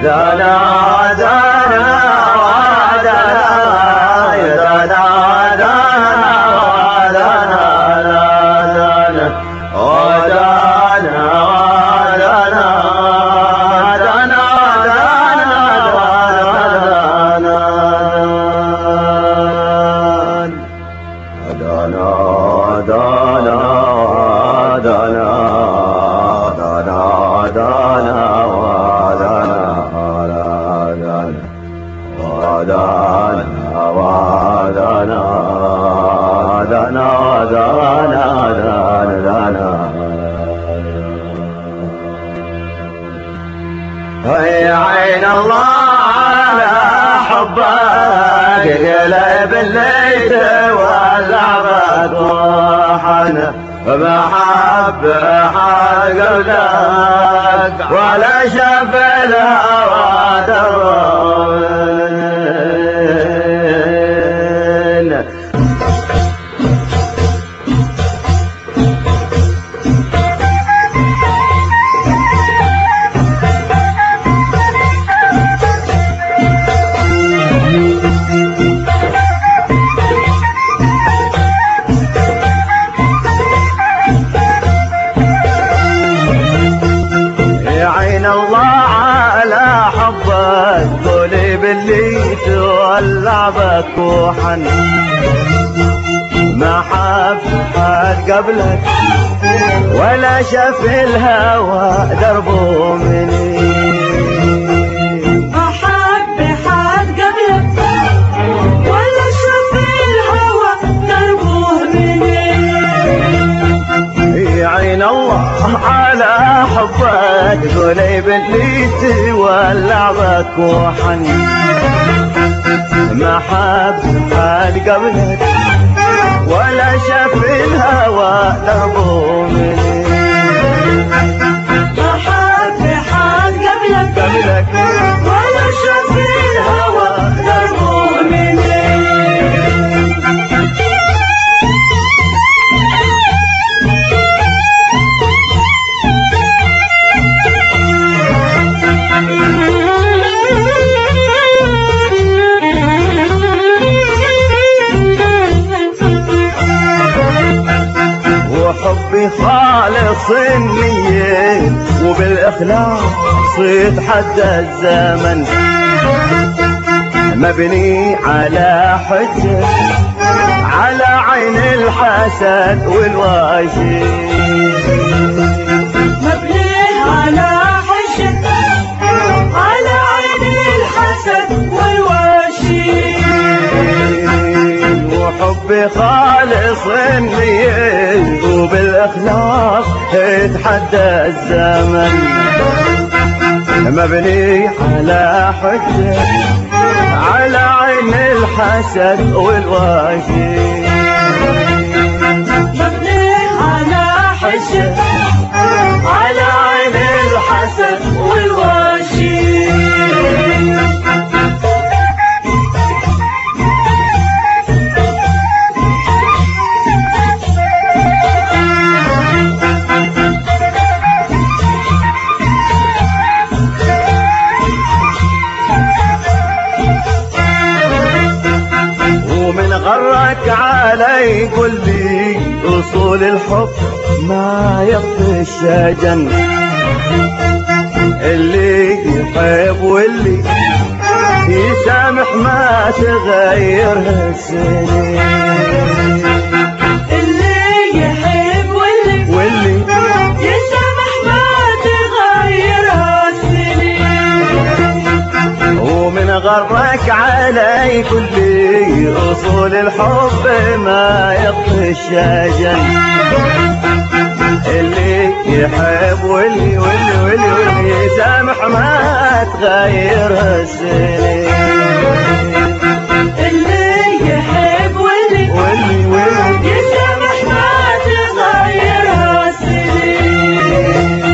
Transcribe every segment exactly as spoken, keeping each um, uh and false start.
دانا دانا يا عين الله على حبك قلب اللي تولع بطوحنا بحب قبلك ولا شاف الهوى درون. اللي تولع بكوحا ما حب حد قبلك ولا شاف الهوى دربه مني. ما حب حد قبلك ولا شاف الهوى دربه مني. يا عين الله على حبك قولي باللي تولع بكوحا ما حب حد قبلك ولا شاف الهوى دربه مني. ما حب حد قبلك قبلك ولا شاف الهوى دربه مني. وحبي خالص النية وبالإخلاص يتحدى الزمن مبني على حجة على عين الحسد والواشي. مبني على حجة على عين الحسد والواشي. وحبي خالص النية وبالإخلاص يتحدى الزمن مبني على حجة على عين الحسد والواشي. مبني على حجة على عين الحسد والواشي. غرك علي قل لي اصول الحب ما يخفي الشجن اللي يحب واللي يسامح ما تغير السنين. اللي يحب واللي واللي يسامح ما تغير السنين. ومن غرك علي كل اصول الحب ما يطفي الشجن اللي يحب واللي واللي واللي واللي يسامح ما تغير السنين. اللي يحب واللي واللي واللي يسامح ما تغير السنين.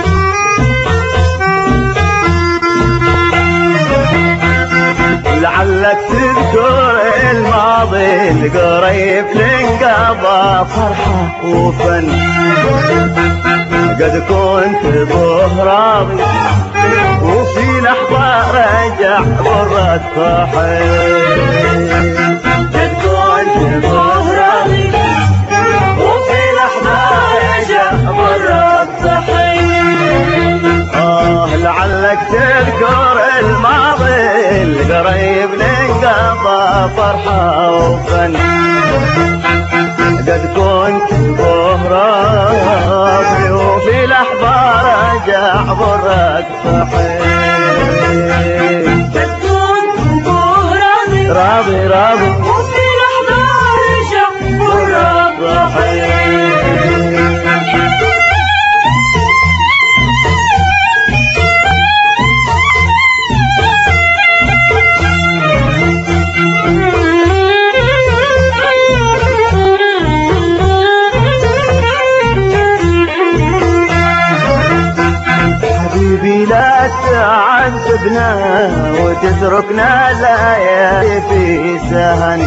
لعل القريب تنقضى فرحة وفن. قد كنت به راضي وفي لحظة رجع برد صحيح. قد كنت به راضي وفي لحظة رجع برد صحيح. آه لعلك تذكر الماضي القريب ننقضى فرحة وفن. قد كنت به راضي وفي لحظة رجع برك صحيح. قد كنت به راضي راضي راضي وفي لحظة رجع برد صحيح. حبيبي لا تعذبنا وتتركنا ليالي في سهن.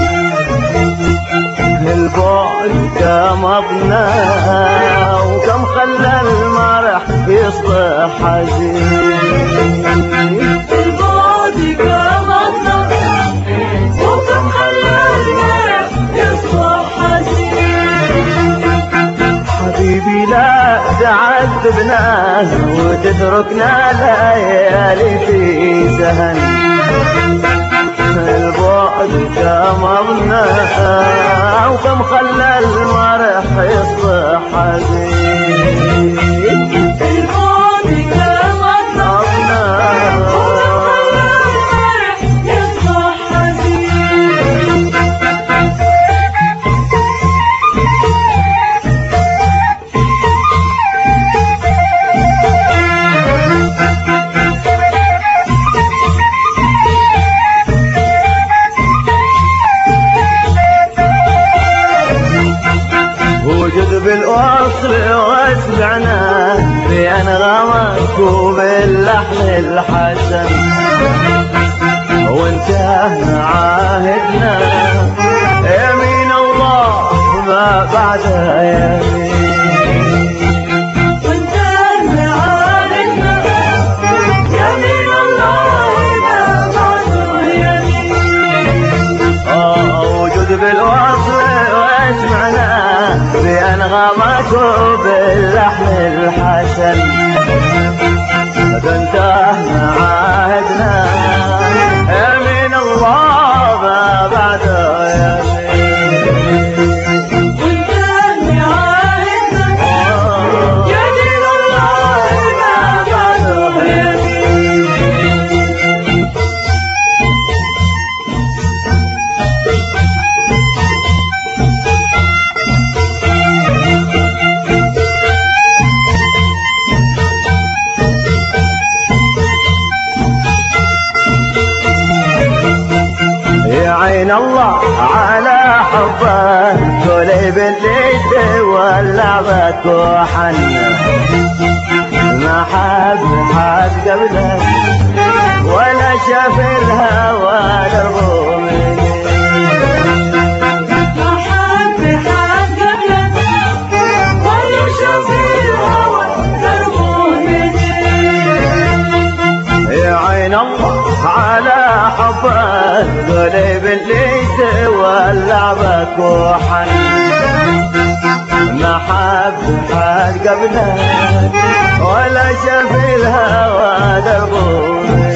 البعد كمضنا وكم خلى المرح يصبح حزين. البعد كمضنا وكم خلى المرح يصبح حزين. حبيبي لا تعذبنا وتتركنا ليالي في سهن. البعد كمضنا وكم خلى المرح يصبح حزين. البعد كمضنا وكم خلى المرح يصبح حزين. وجد بالوصل واسمعنا بأنغامك وباللحن الحسن. وانتهى عاهدنا يمين الله ما بعدها يمين. وانتهى عاهدنا يمين الله ما بعدها يمين. آه وجد بالوصل واسمعنا بأنغامك وباللحن الحسن. فانتهى عهدنا يمين الله ما بعده يمين. وانتهى عاهدنا يمين الله ما بعده يمين. يا عين الله على حبه قلب اللي ولعبك وحن. ما حب حد قبله ولا شاف الهوى دربه مني. ما حد حد قبلك ولا شاف الهوى دربه مني. يا عين الله على حبه قلب اللي تولع بك وحن. ما حب حد قبله ولا شاف الهوى دربه.